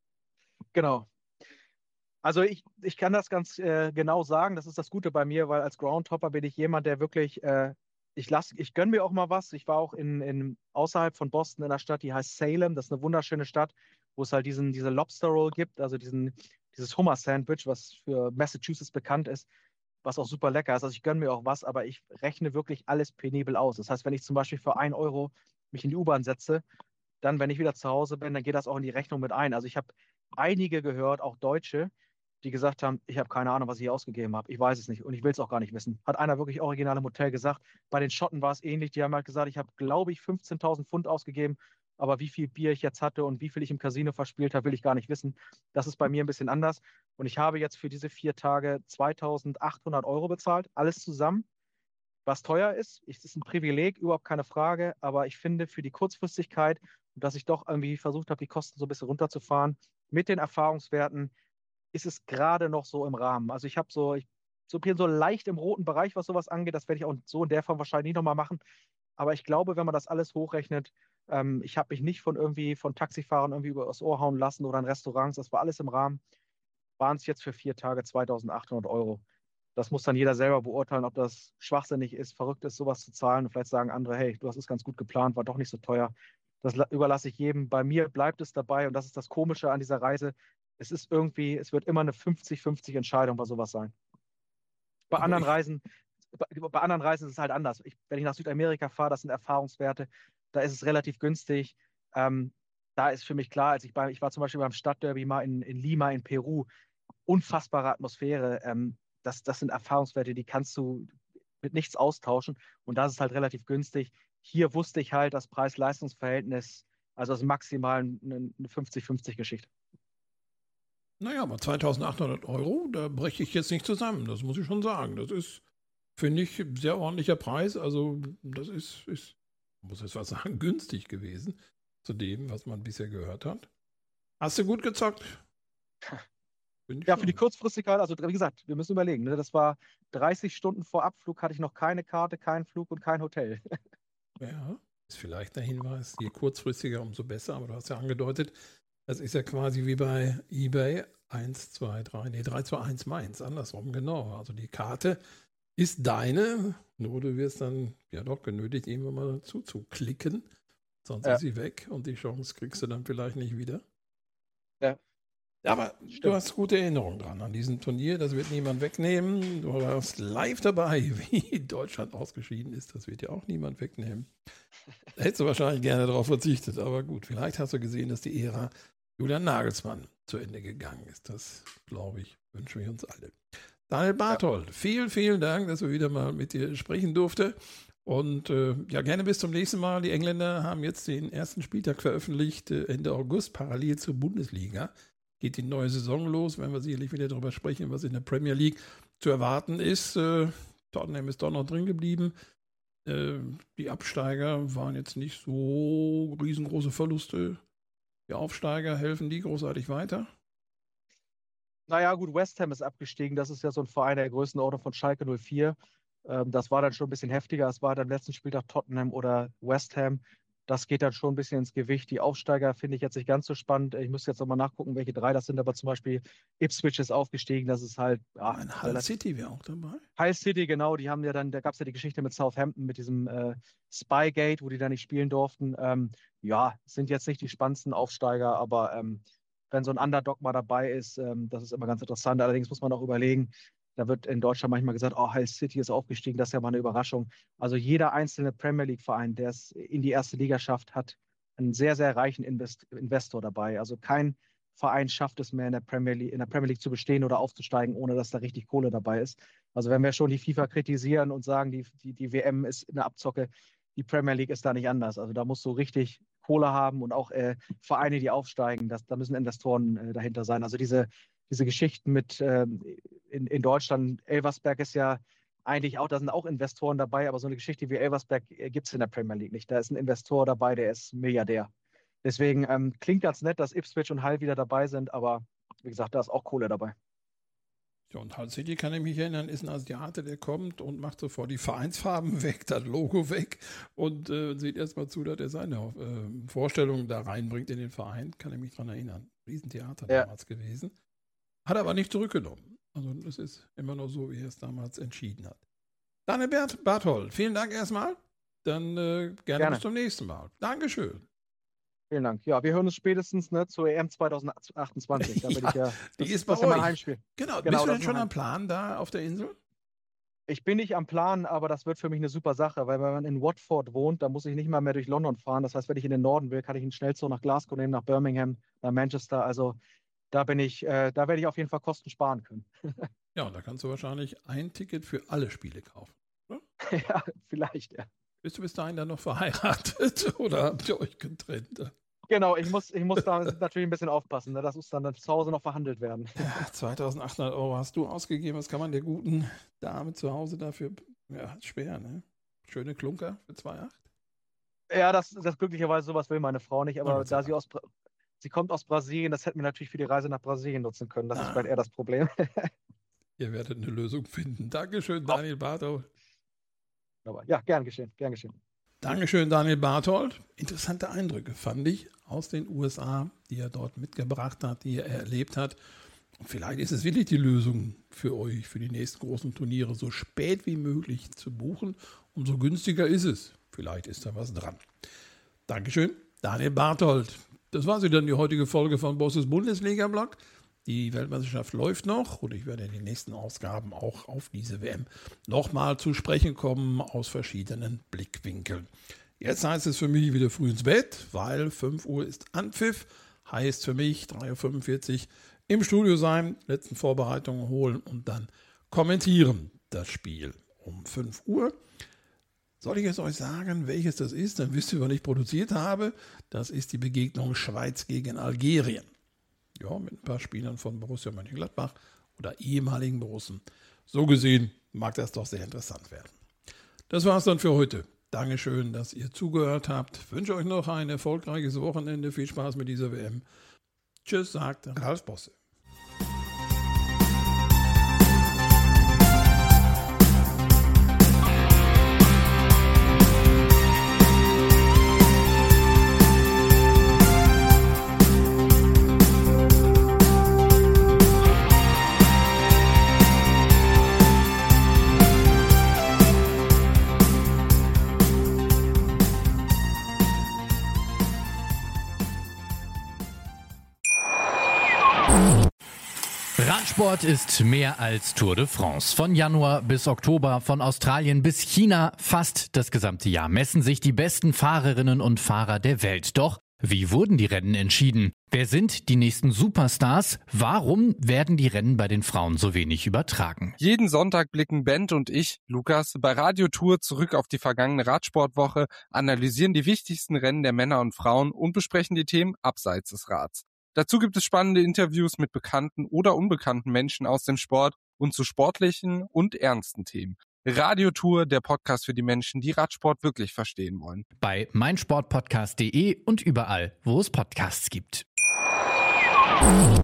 Genau. Also ich, ich kann das ganz äh, genau sagen. Das ist das Gute bei mir, weil als Groundhopper bin ich jemand, der wirklich, äh, ich lass, ich gönne mir auch mal was. Ich war auch in, in außerhalb von Boston in einer Stadt, die heißt Salem. Das ist eine wunderschöne Stadt, wo es halt diesen, diese Lobster Roll gibt, also diesen, dieses Hummer-Sandwich, was für Massachusetts bekannt ist, was auch super lecker ist. Also ich gönne mir auch was, aber ich rechne wirklich alles penibel aus. Das heißt, wenn ich zum Beispiel für ein Euro mich in die U-Bahn setze, dann, wenn ich wieder zu Hause bin, dann geht das auch in die Rechnung mit ein. Also ich habe einige gehört, auch Deutsche, die gesagt haben, ich habe keine Ahnung, was ich hier ausgegeben habe. Ich weiß es nicht und ich will es auch gar nicht wissen. Hat einer wirklich original im Hotel gesagt. Bei den Schotten war es ähnlich. Die haben halt gesagt, ich habe, glaube ich, fünfzehntausend Pfund ausgegeben. Aber wie viel Bier ich jetzt hatte und wie viel ich im Casino verspielt habe, will ich gar nicht wissen. Das ist bei mir ein bisschen anders. Und ich habe jetzt für diese vier Tage zweitausendachthundert Euro bezahlt, alles zusammen. was teuer ist. Es ist ein Privileg, überhaupt keine Frage, aber ich finde für die Kurzfristigkeit und dass ich doch irgendwie versucht habe, die Kosten so ein bisschen runterzufahren, mit den Erfahrungswerten ist es gerade noch so im Rahmen. Also ich habe so, ich so bin so leicht im roten Bereich, was sowas angeht. Das werde ich auch so in der Form wahrscheinlich nicht nochmal machen. Aber ich glaube, wenn man das alles hochrechnet, ähm, ich habe mich nicht von irgendwie von Taxifahrern irgendwie über das Ohr hauen lassen oder in Restaurants. Das war alles im Rahmen. Waren es jetzt für vier Tage zweitausendachthundert Euro. Das muss dann jeder selber beurteilen, ob das schwachsinnig ist, verrückt ist, sowas zu zahlen. Und vielleicht sagen andere, hey, du hast es ganz gut geplant, war doch nicht so teuer. Das überlasse ich jedem. Bei mir bleibt es dabei und das ist das Komische an dieser Reise. Es ist irgendwie, es wird immer eine fünfzig fünfzig Entscheidung bei sowas sein. Bei Aber anderen ich, Reisen, bei, bei anderen Reisen ist es halt anders. Ich, wenn ich nach Südamerika fahre, das sind Erfahrungswerte, da ist es relativ günstig. Ähm, da ist für mich klar, als ich bei, ich war zum Beispiel beim Stadtderby mal in, in Lima in Peru, unfassbare Atmosphäre. Ähm, das, das sind Erfahrungswerte, die kannst du mit nichts austauschen. Und das ist halt relativ günstig. Hier wusste ich halt, das Preis-Leistungs-Verhältnis, also das ist maximal eine fünfzig fünfzig Geschichte. naja, aber zweitausendachthundert Euro, da breche ich jetzt nicht zusammen. Das muss ich schon sagen. Das ist, finde ich, ein sehr ordentlicher Preis. Also, das ist, ist, muss jetzt was sagen, günstig gewesen zu dem, was man bisher gehört hat. Hast du gut gezockt? Finde ich Ja, für die schon. Kurzfristigkeit, also wie gesagt, wir müssen überlegen, ne? Das war dreißig Stunden vor Abflug, hatte ich noch keine Karte, keinen Flug und kein Hotel. Ja, ist vielleicht der Hinweis, je kurzfristiger, umso besser. Aber du hast ja angedeutet, das ist ja quasi wie bei eBay eins, zwei, drei, nee, drei, zwei, eins Mainz, andersrum, genau. Also die Karte ist deine, nur du wirst dann ja doch genötigt, irgendwann mal dazu zu klicken, sonst Ja, ist sie weg und die Chance kriegst du dann vielleicht nicht wieder. ja, Ja, aber du stimmt. hast gute Erinnerungen dran an diesem Turnier, das wird niemand wegnehmen. Du warst live dabei, wie Deutschland ausgeschieden ist, das wird ja auch niemand wegnehmen. Da hättest du wahrscheinlich gerne darauf verzichtet, aber gut, vielleicht hast du gesehen, dass die Ära Julian Nagelsmann zu Ende gegangen ist. Das, glaube ich, wünschen wir uns alle. Daniel Ja, Barthold, vielen, vielen Dank, dass wir wieder mal mit dir sprechen durfte. Und äh, ja, gerne bis zum nächsten Mal. Die Engländer haben jetzt den ersten Spieltag veröffentlicht, äh, Ende August, parallel zur Bundesliga. Geht die neue Saison los, werden wir sicherlich wieder darüber sprechen, was in der Premier League zu erwarten ist. Äh, Tottenham ist doch noch drin geblieben. Äh, die Absteiger waren jetzt nicht so riesengroße Verluste. Die Aufsteiger, helfen die großartig weiter? naja, gut, West Ham ist abgestiegen. Das ist ja so ein Verein der Größenordnung von Schalke null vier. Ähm, das war dann schon ein bisschen heftiger. Es war dann am letzten Spieltag Tottenham oder West Ham. Das geht dann schon ein bisschen ins Gewicht. Die Aufsteiger finde ich jetzt nicht ganz so spannend. Ich müsste jetzt nochmal nachgucken, welche drei das sind. Aber zum Beispiel Ipswich ist aufgestiegen. Das ist halt Ich ja, meine, Hull relativ. City wäre auch dabei. Hull City, genau. Die haben ja dann, da gab es ja die Geschichte mit Southampton, mit diesem äh, Spygate, wo die da nicht spielen durften. Ähm, ja, sind jetzt nicht die spannendsten Aufsteiger, aber ähm, wenn so ein Underdog mal dabei ist, ähm, das ist immer ganz interessant. Allerdings muss man auch überlegen, da wird in Deutschland manchmal gesagt, oh, Hull City ist aufgestiegen, das ist ja mal eine Überraschung. Also jeder einzelne Premier League-Verein, der es in die erste Liga schafft, hat einen sehr, sehr reichen Invest Investor dabei. Also kein Verein schafft es mehr in der Premier League, in der Premier League zu bestehen oder aufzusteigen, ohne dass da richtig Kohle dabei ist. Also wenn wir schon die FIFA kritisieren und sagen, die, die, die W M ist eine Abzocke, die Premier League ist da nicht anders. Also da musst du richtig Kohle haben und auch äh, Vereine, die aufsteigen, das, da müssen Investoren äh, dahinter sein. Also diese, diese Geschichten mit ähm, in, in Deutschland, Elversberg ist ja eigentlich auch, da sind auch Investoren dabei, aber so eine Geschichte wie Elversberg äh, gibt es in der Premier League nicht. Da ist ein Investor dabei, der ist Milliardär. Deswegen ähm, klingt ganz nett, dass Ipswich und Hull wieder dabei sind, aber wie gesagt, da ist auch Kohle dabei. Ja, und Hull City, kann ich mich erinnern, ist ein Asiate, der kommt und macht sofort die Vereinsfarben weg, das Logo weg und äh, sieht erstmal zu, dass er seine äh, Vorstellungen da reinbringt in den Verein. Kann ich mich dran erinnern. Riesentheater Ja, damals gewesen. Hat er aber nicht zurückgenommen. Also es ist immer noch so, wie er es damals entschieden hat. Daniel Bert Barthold, vielen Dank erstmal. Dann äh, gerne bis gerne. zum nächsten Mal. Dankeschön. Vielen Dank. Ja, wir hören uns spätestens ne, zur E M zwanzig achtundzwanzig. Da bin ich Ja, ja, die das, ist bei das ist ja mein euch. Heimspiel. Genau, bist Genau, du das denn ist schon mein am Heimspiel. Plan da auf der Insel? Ich bin nicht am Plan, aber das wird für mich eine super Sache, weil wenn man in Watford wohnt, da muss ich nicht mal mehr durch London fahren. Das heißt, wenn ich in den Norden will, kann ich einen Schnellzug nach Glasgow nehmen, nach Birmingham, nach Manchester. Also da bin ich, äh, da werde ich auf jeden Fall Kosten sparen können. Ja, und da kannst du wahrscheinlich ein Ticket für alle Spiele kaufen. Oder? Ja, vielleicht, ja. Bist du bis dahin dann noch verheiratet oder habt ihr euch getrennt? Genau, ich muss, ich muss da natürlich ein bisschen aufpassen. Ne? Das muss dann zu Hause noch verhandelt werden. Ja, zweitausendachthundert Euro hast du ausgegeben. Was kann man der guten Dame zu Hause dafür Ja, schwer, ne? Schöne Klunker für zwei Komma acht. Ja, das, das glücklicherweise sowas will meine Frau nicht, aber Na, da sie aus, Bra- sie kommt aus Brasilien, das hätten wir natürlich für die Reise nach Brasilien nutzen können. Das ist Ah. vielleicht eher das Problem. Ihr werdet eine Lösung finden. Dankeschön, Daniel Barthold. Aber ja, gern geschehen, gern geschehen. Dankeschön, Daniel Barthold. Interessante Eindrücke fand ich aus den U S A, die er dort mitgebracht hat, die er erlebt hat. Und vielleicht ist es wirklich die Lösung für euch, für die nächsten großen Turniere, so spät wie möglich zu buchen. Umso günstiger ist es. Vielleicht ist da was dran. Dankeschön, Daniel Barthold. Das war sie dann, die heutige Folge von Bosses Bundesliga-Blog. Die Weltmeisterschaft läuft noch und ich werde in den nächsten Ausgaben auch auf diese W M nochmal zu sprechen kommen aus verschiedenen Blickwinkeln. Jetzt heißt es für mich wieder früh ins Bett, weil fünf Uhr ist Anpfiff. Heißt für mich drei Uhr fünfundvierzig im Studio sein, letzten Vorbereitungen holen und dann kommentieren das Spiel um fünf Uhr. Soll ich jetzt euch sagen, welches das ist? Dann wisst ihr, was ich produziert habe. Das ist die Begegnung Schweiz gegen Algerien. Ja, mit ein paar Spielern von Borussia Mönchengladbach oder ehemaligen Borussen. So gesehen mag das doch sehr interessant werden. Das war's dann für heute. Dankeschön, dass ihr zugehört habt. Ich wünsche euch noch ein erfolgreiches Wochenende. Viel Spaß mit dieser W M. Tschüss, sagt Ralf Bosse. Radsport ist mehr als Tour de France. Von Januar bis Oktober, von Australien bis China, fast das gesamte Jahr messen sich die besten Fahrerinnen und Fahrer der Welt. Doch wie wurden die Rennen entschieden? Wer sind die nächsten Superstars? Warum werden die Rennen bei den Frauen so wenig übertragen? Jeden Sonntag blicken Bent und ich, Lukas, bei Radio Tour zurück auf die vergangene Radsportwoche, analysieren die wichtigsten Rennen der Männer und Frauen und besprechen die Themen abseits des Rads. Dazu gibt es spannende Interviews mit bekannten oder unbekannten Menschen aus dem Sport und zu sportlichen und ernsten Themen. Radio Tour, der Podcast für die Menschen, die Radsport wirklich verstehen wollen. Bei meinsportpodcast punkt de und überall, wo es Podcasts gibt.